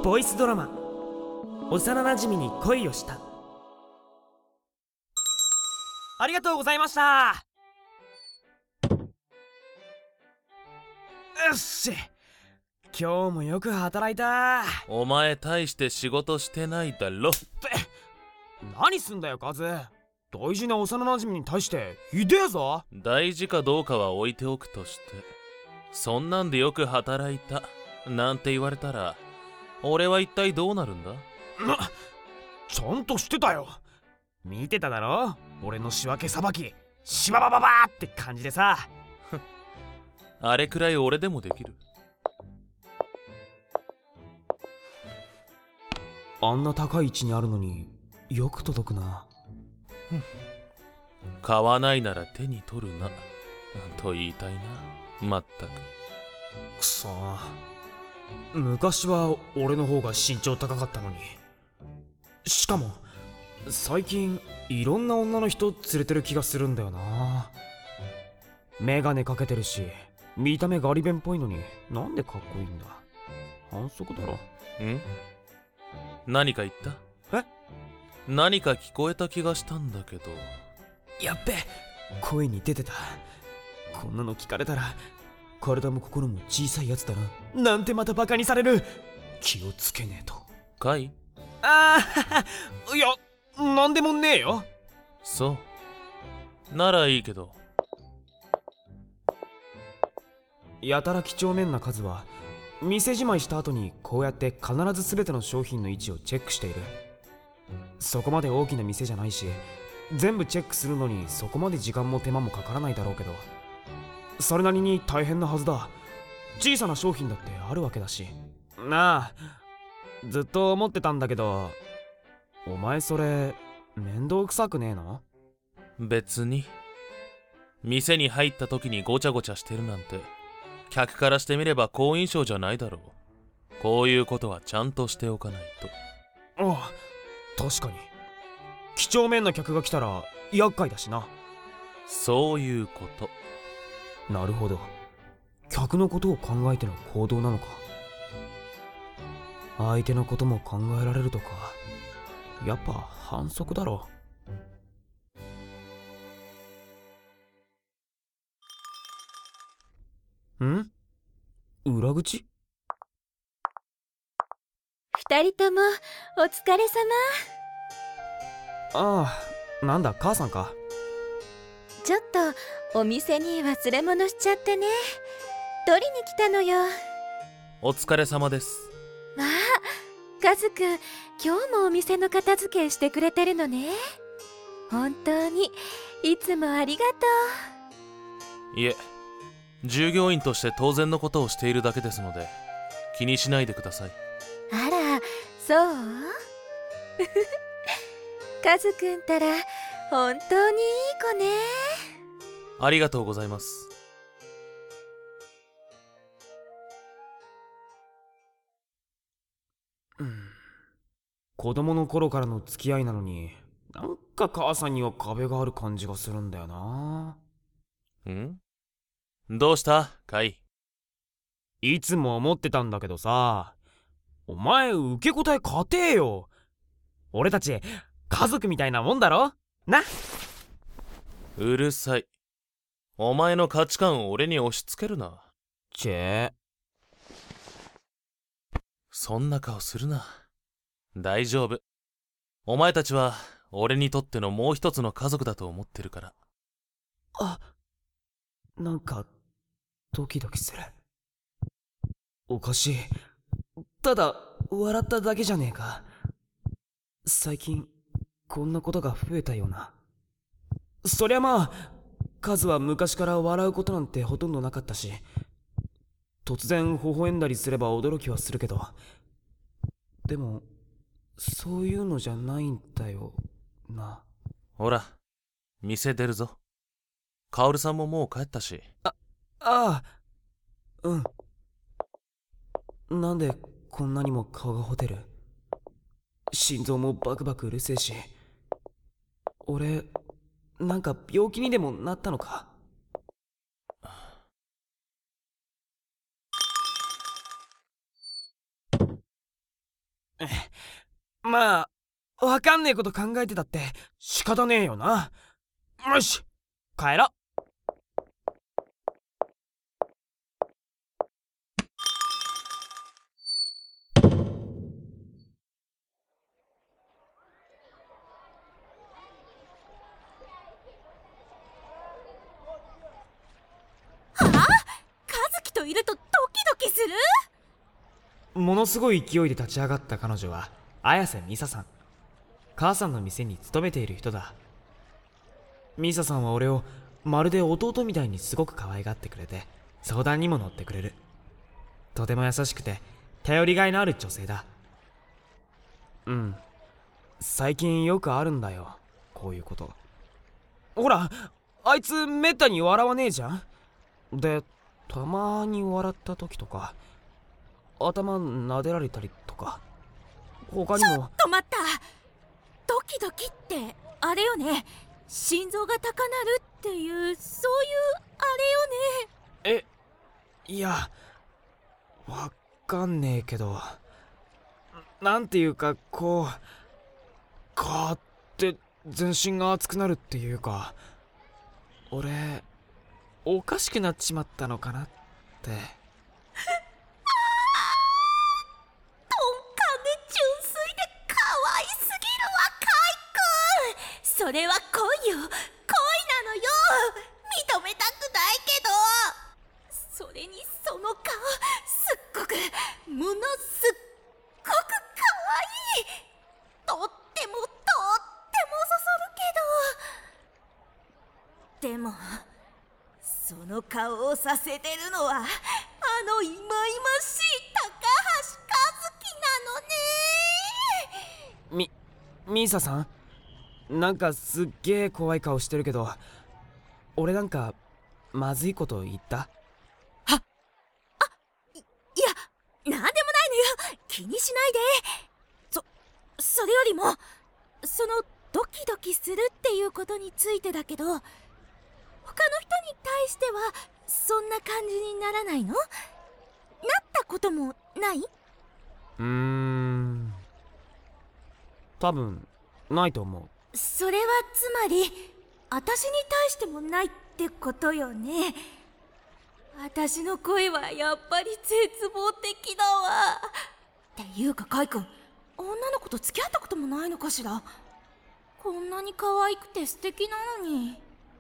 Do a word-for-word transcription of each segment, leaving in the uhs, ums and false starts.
ボイスドラマ幼なじみに恋をした。ありがとうございました。よし、今日もよく働いた。 お前大して仕事してないだろ。 って何すんだよカズ。大事な幼なじみに対してひでえぞ。 大事かどうかは置いておくとして、そんなんでよく働いたなんて言われたら俺は一体どうなるんだ。 な、ちゃんとしてたよ。見てただろ、俺の仕分けさばき。シババババーって感じでさ。 あれくらい俺でもできる。 あんな高い位置にあるのによく届くな。 買わないなら手に取るなと言いたいな。まったく。 くそ、昔は俺の方が身長高かったのに。しかも最近いろんな女の人連れてる気がするんだよな。メガネかけてるし見た目ガリ弁っぽいのになんでかっこいいんだ。反則だろ。 ん？何か言った？ え？ 何か聞こえた気がしたんだけど。 やっべ、声に出てた。こんなの聞かれたら体も心も小さいやつだななんてまたバカにされる。気をつけねえと。 かい？ ああ、いや、なんでもねえよ。 そうならいいけど。 やたら几帳面な数は店じまいした後にこうやって必ず全ての商品の位置をチェックしている。そこまで大きな店じゃないし全部チェックするのにそこまで時間も手間もかからないだろうけど、それなりに大変なはずだ。小さな商品だってあるわけだしなあ。ずっと思ってたんだけど、お前それ面倒くさくねえの？ 別に。店に入った時にごちゃごちゃしてるなんて客からしてみれば好印象じゃないだろう。こういうことはちゃんとしておかないと。 ああ、確かに几帳面な客が来たら厄介だしな。 そういうこと。 なるほど、客のことを考えての行動なのか。相手のことも考えられるとか、やっぱ反則だろ。ん？裏口？ 二人ともお疲れ様。 ああ、なんだ母さんか。 ちょっとお店に忘れ物しちゃってね、取りに来たのよ。 お疲れ様です。 まあ、カズくん今日もお店の片付けしてくれてるのね。本当にいつもありがとう。いえ、従業員として当然のことをしているだけですので気にしないでください。 あら、そうカズくんたら本当にいい子ね。 ありがとうございます。 うん、子供の頃からの付き合いなのになんか母さんには壁がある感じがするんだよな。 ん？どうしたカイ？ いつも思ってたんだけどさ、お前受け答え勝てえよ。俺たち家族みたいなもんだろな。 うるさい。お前の価値観を俺に押し付けるな。 チェ。 そんな顔するな。大丈夫。お前たちは俺にとってのもう一つの家族だと思ってるから。 あ、なんかドキドキする。おかしい。ただ笑っただけじゃねえか。最近こんなことが増えたような。そりゃまあカズは昔から笑うことなんてほとんどなかったし、突然微笑んだりすれば驚きはするけど、でもそういうのじゃないんだよな。 ほら店出るぞ。カオルさんももう帰ったし。 あ、ああ、うん。なんでこんなにも顔がほてる？心臓もバクバクうるせえし。俺なんか病気にでもなったのか？ まあわかんねえこと考えてたって仕方ねえよな。よし帰ろう。 和樹といるとドキドキする。 ものすごい勢いで立ち上がった彼女は綾瀬美沙さん。母さんの店に勤めている人だ。美沙さんは俺をまるで弟みたいにすごく可愛がってくれて、相談にも乗ってくれる。とても優しくて頼りがいのある女性だ。うん、最近よくあるんだよ、こういうこと。ほらあいつめったに笑わねえじゃん。でたまに笑った時とか頭撫でられたりとか、他にも。 ちょっと待った。ドキドキってあれよね、心臓が高鳴るっていう、そういうあれよね。 え、いやわかんねえけど、なんていうかこうガーって全身が熱くなるっていうか、俺おかしくなっちまったのかなって。 鈍感で純粋で可愛すぎるわ、カイ君。それは恋よ、恋なのよ。認めたくないけど。それにその顔、すっごくものすっごく可愛い。とってもとってもそそるけど。でもその顔をさせてるのはあのいまいましい高橋和樹なのね。 み、ミーサさん、なんかすっげえ怖い顔してるけど、俺なんかまずいこと言った？ は、あ、い、いや、なんでもないのよ。気にしないで。そ、それよりもそのドキドキするっていうことについてだけど、他の人に対してはそんな感じにならないの？なったこともない？ うーん、多分ないと思う。 それはつまり私に対してもないってことよね。私の声はやっぱり絶望的だわ。っていうかカイ君、女の子と付き合ったこともないのかしら。こんなに可愛くて素敵なのに。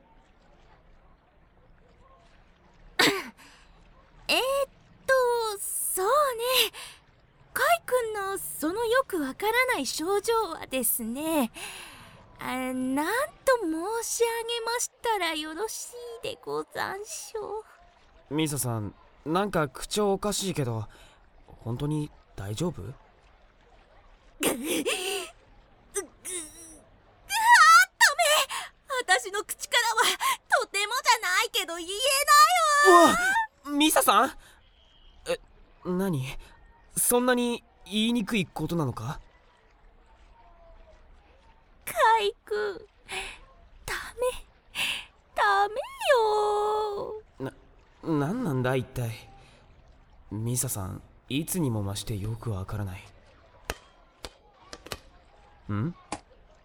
えーっとそうね、カイ君のそのよくわからない症状はですね、あ、なんと申し上げましたらよろしいでござんしょう。 ミサさん、なんか口調おかしいけど本当に大丈夫？ ぐぐぐぐあーダメ。私の口からはとてもじゃないけど言えないわ。 うわ、ミサさん、え、何？そんなに言いにくいことなのか？ カイ君、ダメダメよ。 な、なんなんだ一体。ミサさん、いつにも増してよくわからない。ん？ お兄ちゃん、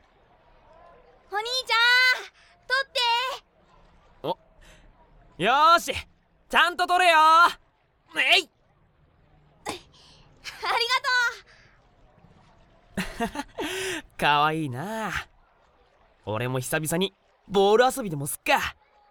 取って。 お、よーし、ちゃんと取れよー。えい。 ありがとう。 かわいいな。俺も久々にボール遊びでもすっか。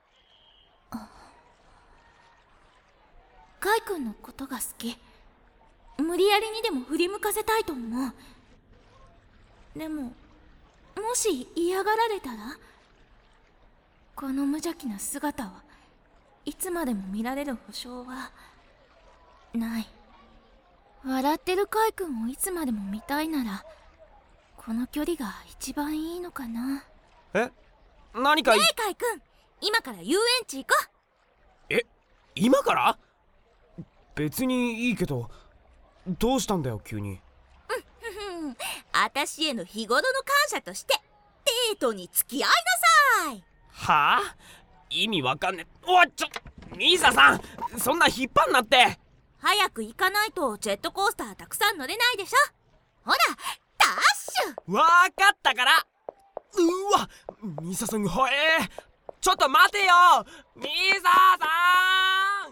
カイ君のことが好き。無理やりにでも振り向かせたいと思う。でももし嫌がられたら、この無邪気な姿をいつまでも見られる保証はない。笑ってるカイ君をいつまでも見たいなら、この距離が一番いいのかな。 え、何かい。 ねえカイ君、今から遊園地行こう。 え、今から？別にいいけど、どうしたんだよ急に。 あたしへの日頃の感謝としてデートに付き合いなさい。 はあ？意味わかんねえ。おい、ちょ、ミサさん、そんな引っ張んなって。 早く行かないとジェットコースターたくさん乗れないでしょ。 ほらダッシュ。 わかったから。うわ、ミサさんが早え。ちょっと待てよミサさん。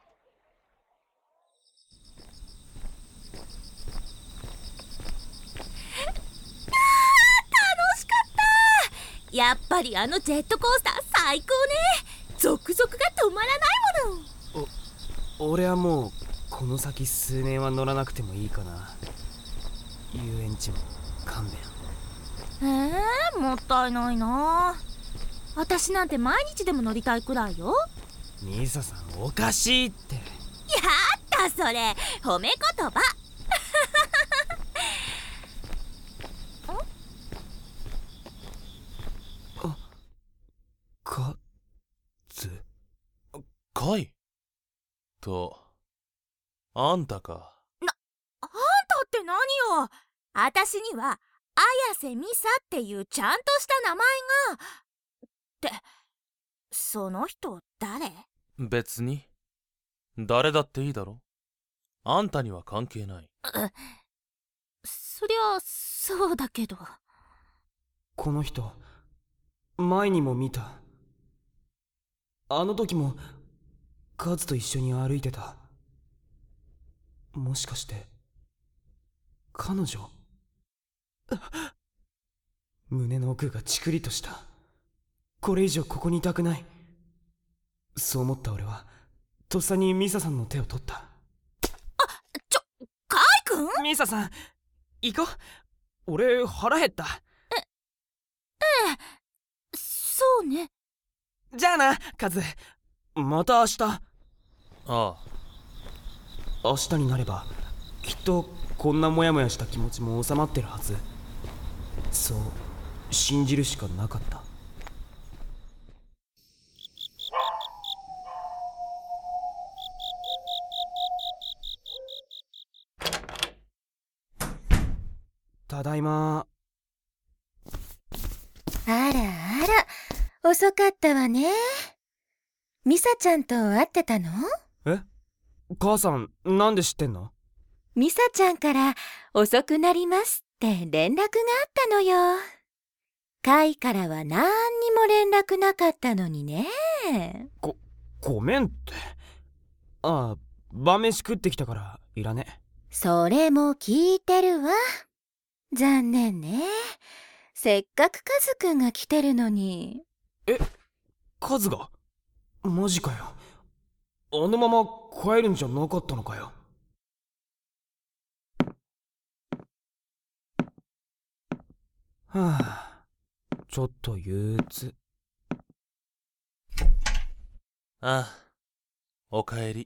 楽しかった。やっぱりあのジェットコースター最高ね。続々が止まらないもの。 お俺はもうこの先数年は乗らなくてもいいかな。遊園地も勘弁。 えー、もったいないな。私なんて毎日でも乗りたいくらいよ。 ミサさんおかしいって。 やったそれ褒め言葉。 あ、かずかいと、あんたか。 あんたって何よ。私には綾瀬美沙っていうちゃんとした名前が。ってその人誰？ 別に誰だっていいだろ。あんたには関係ない。 そりゃそうだけど。 この人前にも見た。あの時もカズと一緒に歩いてた。もしかして彼女？胸の奥がチクリとした。これ以上ここにいたくない。そう思った俺はとっさにミサさんの手を取った。 あ、ちょ、カイ君？ ミサさん行こう。俺腹減った。 え、ええ、そうね。 じゃあなカズ、また明日。 ああ、 明日になればきっとこんなモヤモヤした気持ちも収まってるはず。そう信じるしかなかった。ただいま。 あらあら、遅かったわね。ミサちゃんと会ってたの？ え？母さんなんで知ってんの？ ミサちゃんから遅くなりますって連絡があったのよ。カイからは何にも連絡なかったのにね。 ご、ごめんって。ああ、晩飯食ってきたからいらね。 それも聞いてるわ。残念ね。せっかくカズくんが来てるのに。 え、カズが？マジかよ。あのまま帰るんじゃなかったのかよ。はあ、ちょっと憂鬱。 ああ、おかえり。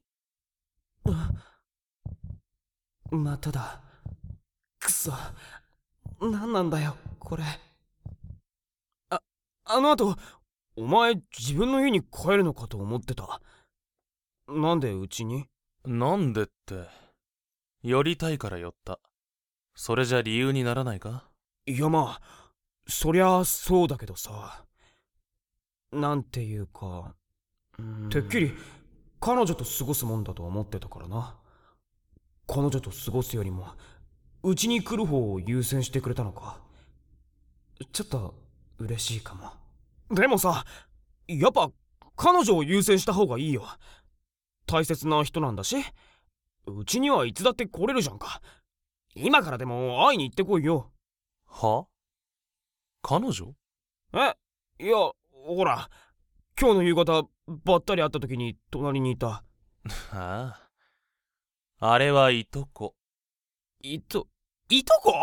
まただ。くそ、何なんだよこれ。あ、あの後お前自分の家に帰るのかと思ってた。なんでうちに？ なんでって、寄りたいから寄った。それじゃ理由にならないか？ いやまあそりゃそうだけどさ。なんていうか、うーん、てっきり彼女と過ごすもんだと思ってたからな。彼女と過ごすよりもうちに来る方を優先してくれたのか。ちょっと嬉しいかも。でもさ、やっぱ彼女を優先した方がいいよ。大切な人なんだし、うちにはいつだって来れるじゃんか。今からでも会いに行ってこいよ。 は？彼女？ え、いや、ほら今日の夕方ばったり会った時に隣にいた。 ああ、あれはいとこ。 いと、いとこ？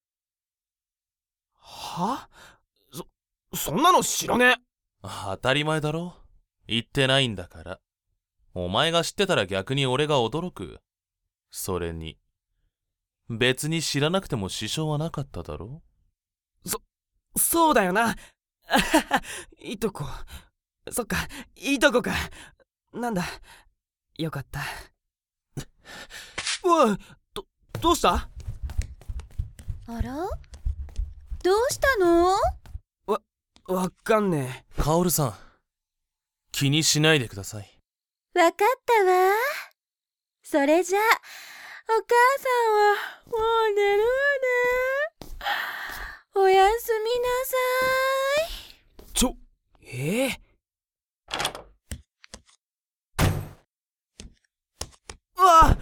は？そ、そんなの知らねえ。 当たり前だろ。言ってないんだから。お前が知ってたら逆に俺が驚く。それに別に知らなくても支障はなかっただろ。 そ、そうだよな。いとこ。そっか、いとこか。なんだ、よかった。おい、ど、どうした？ あら？どうしたの？ わ、わかんねえ。カオルさん、気にしないでください。 わかったわ。それじゃ母さんはもう寝るわね。おやすみなさい。 ちょ、ええうわっ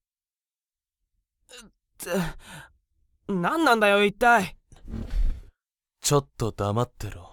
って何なんだよ一体。 ちょっと黙ってろ。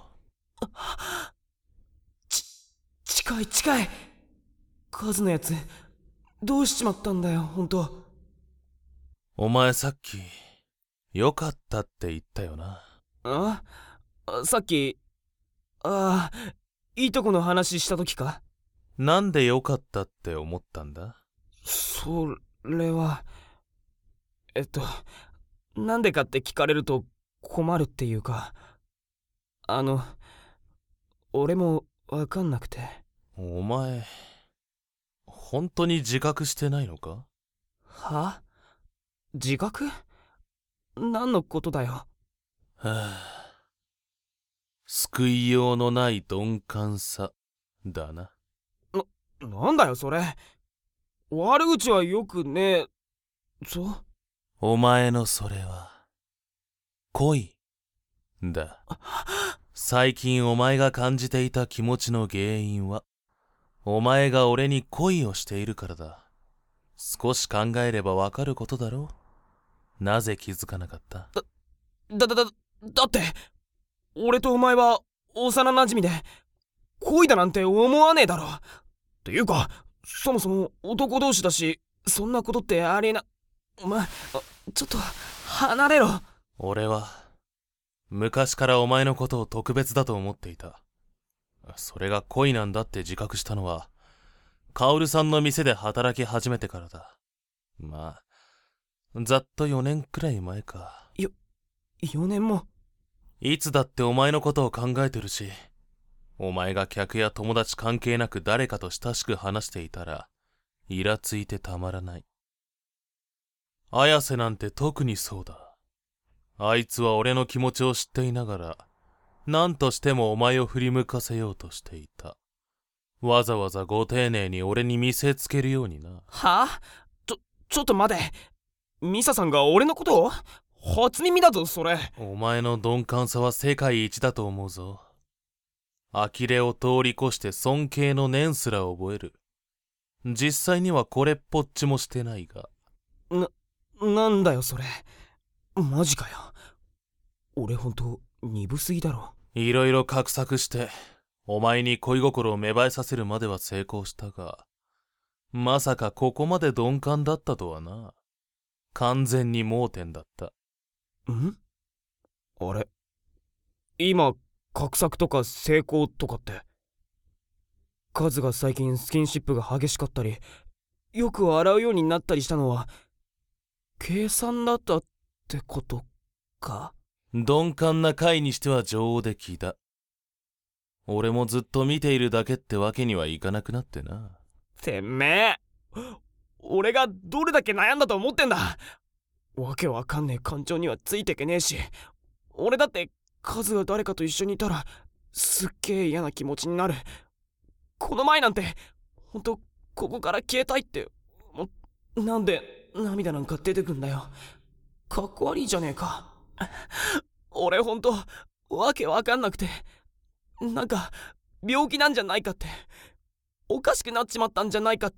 ち近い近い。カズのやつどうしちまったんだよほんと。 お前さっきよかったって言ったよな。 あさっきああいいとこの話した時か。 なんでよかったって思ったんだ？ それはえっとなんでかって聞かれると困るっていうか、あの俺もわかんなくて。 お前本当に自覚してないのか？ は？自覚？何のことだよ。 はあ、救いようのない鈍感さだな。 な、なんだよそれ。悪口はよくねえぞ。 お前のそれは恋だ。最近お前が感じていた気持ちの原因はお前が俺に恋をしているからだ。少し考えればわかることだろう。なぜ気づかなかった？ だ、だ、だ、だって俺とお前は幼なじみで恋だなんて思わねえだろ。っていうかそもそも男同士だしそんなことってありえな。お前ちょっと離れろ。 俺は昔からお前のことを特別だと思っていた。それが恋なんだって自覚したのはカオルさんの店で働き始めてからだ。まあざっとよねんくらい前か。 よよねんも。 いつだってお前のことを考えてるし、お前が客や友達関係なく誰かと親しく話していたらイラついてたまらない。綾瀬なんて特にそうだ。あいつは俺の気持ちを知っていながら何としてもお前を振り向かせようとしていた。わざわざご丁寧に俺に見せつけるようにな。 はあ？ちょ、ちょっと待て。ミサさんが俺のことを？初耳だぞそれ。 お前の鈍感さは世界一だと思うぞ。呆れを通り越して尊敬の念すら覚える。実際にはこれっぽっちもしてないが。 な、なんだよそれ。マジかよ。俺ほんと鈍すぎだろ。 いろいろ画策してお前に恋心を芽生えさせるまでは成功したが、まさかここまで鈍感だったとはな。完全に盲点だった。 ん？あれ今画策とか成功とかってカズが最近スキンシップが激しかったりよく笑うようになったりしたのは計算だったってことか？ 鈍感な回にしては上出来だ。俺もずっと見ているだけってわけにはいかなくなってな。 てめえ俺がどれだけ悩んだと思ってんだ。わけわかんねえ感情にはついてけねえし、俺だってカズが誰かと一緒にいたらすっげえ嫌な気持ちになる。この前なんてほんとここから消えたいって。なんで涙なんか出てくんだよ。かっこ悪いじゃねえか。俺ほんとわけわかんなくて、なんか病気なんじゃないかって、おかしくなっちまったんじゃないかって。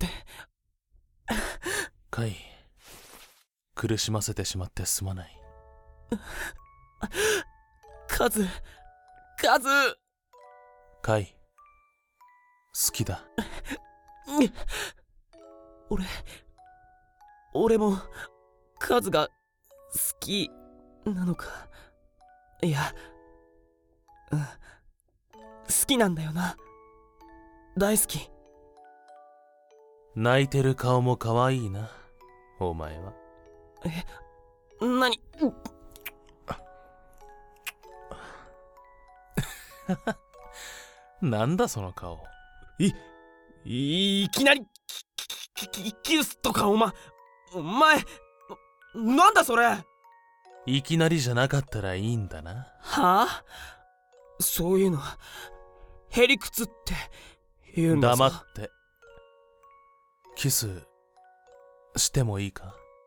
カイ、苦しませてしまってすまない。 カズカズカイ、好きだ。 俺俺もカズが好きなのか。いや、うん、好きなんだよな。大好き。 泣いてる顔も可愛いな、お前は。 え、なに？ なんだその顔。 い、いきなりキ、キ、キスとかお前、お前、なんだそれ。 いきなりじゃなかったらいいんだな。 はあ？そういうのへりくつって言うんだぞ。 黙って。キスしてもいいか？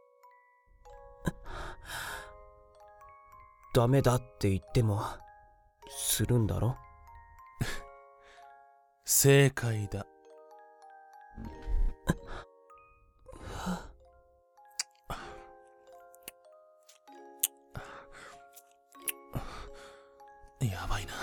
ダメだって言ってもするんだろ。 正解だ。やばいな。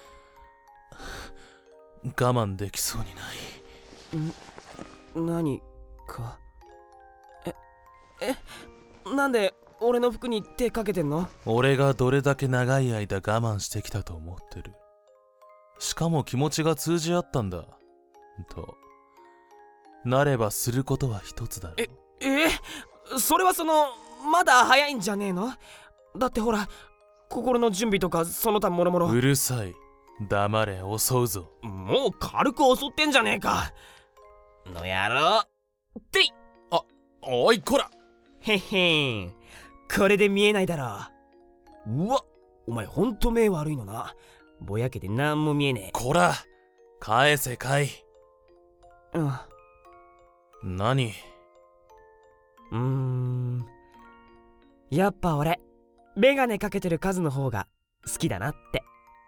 我慢できそうにない。 ん何か。ええなんで俺の服に手かけてんの？ 俺がどれだけ長い間我慢してきたと思ってる。しかも気持ちが通じ合ったんだとなればすることは一つだろ。 ええそれはそのまだ早いんじゃねえの？だってほら心の準備とかその他もろもろ。 うるさい。黙れ、襲うぞ。 もう軽く襲ってんじゃねえか。の野郎ってい。 あ、おいこら。 へっへん、これで見えないだろ。うわ、お前ほんと目悪いのな。ぼやけてなんも見えねえ。 こら返せかい。 うん。 何？ うーん、やっぱ俺メガネかけてる数の方が好きだなって。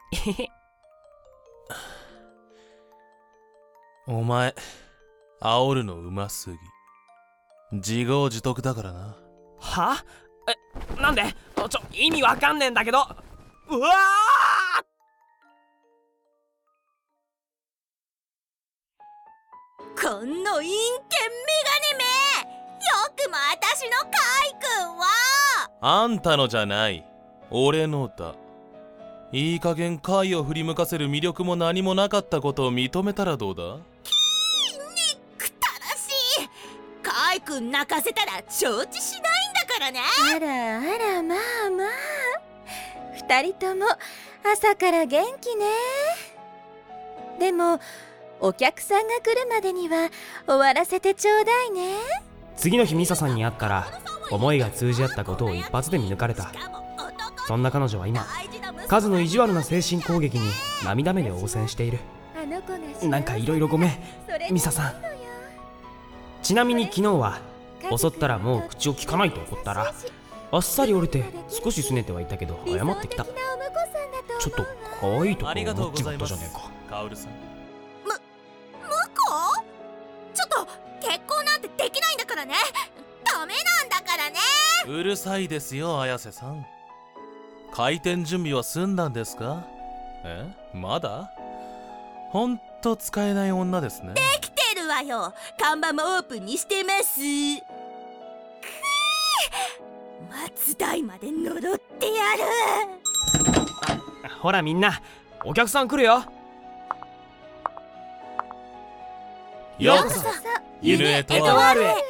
お前煽るのうますぎ。自業自得だからな。 は？え、なんで？ちょ、意味わかんねえんだけど。うわー！ この陰険メガネめ、よくも私のカイ君は。 あんたのじゃない、俺のだ。いい加減カイを振り向かせる魅力も何もなかったことを認めたらどうだ？ きーにくたらしい。カイ君泣かせたら承知しないんだからね。 あらあら、まあまあ、二人とも朝から元気ね。でもお客さんが来るまでには終わらせてちょうだいね。 次の日ミサさんに会ったら思いが通じ合ったことを一発で見抜かれた。そんな彼女は今カズの意地悪な精神攻撃に涙目で応戦している。 あの子が幸せなんかいろいろごめんそれでいいのよ。 ミサさん。ちなみに昨日は襲ったらもう口を聞かないと怒ったらあっさり折れて少し拗ねてはいたけど謝ってきた。ちょっと可愛いとこありがとう思っちまございますったじゃねえか。 カオルさん。 ちょっと結婚なんてできないんだからね。ダメなんだからね。 うるさいですよ綾瀬さん。開店準備は済んだんですか？え、まだ？ほんと使えない女ですね。 できてるわよ。看板もオープンにしてます。くー、松代まで呪ってやる。 ほらみんなお客さん来るよ。 ようこそユヌエトワールへ。